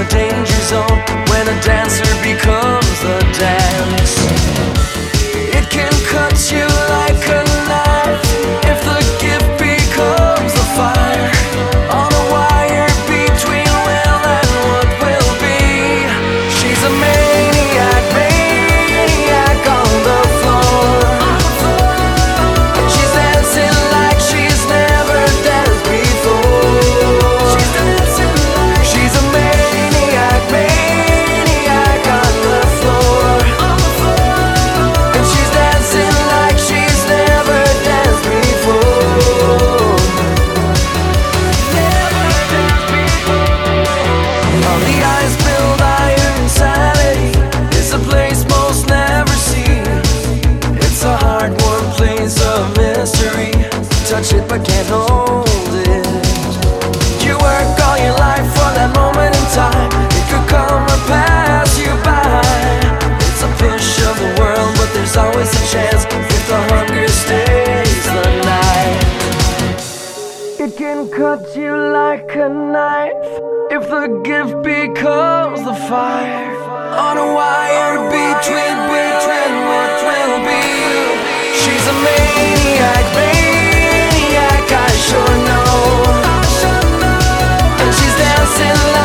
danger zone when a dancer becomes the dance. It can cut you like a knife if the gift becomes the fire. On a wire between will and what will be. She's a maniac, maniac on the floor. And she's dancing like she's never danced before. She's a maniac, maniac on the floor. And she's dancing like she's never danced before. On the ice build iron sanity is a place most never see. It's a hard warm place of mystery. Touch it but can't hold it. You work all your life for that moment in time. It could come or pass you by. It's a push of the world, but there's always a chance if the hunger stays the night. It can cut you like a knife if the gift becomes the fire. On a wire between what will be. She's a maniac, maniac, I sure know. And she's dancing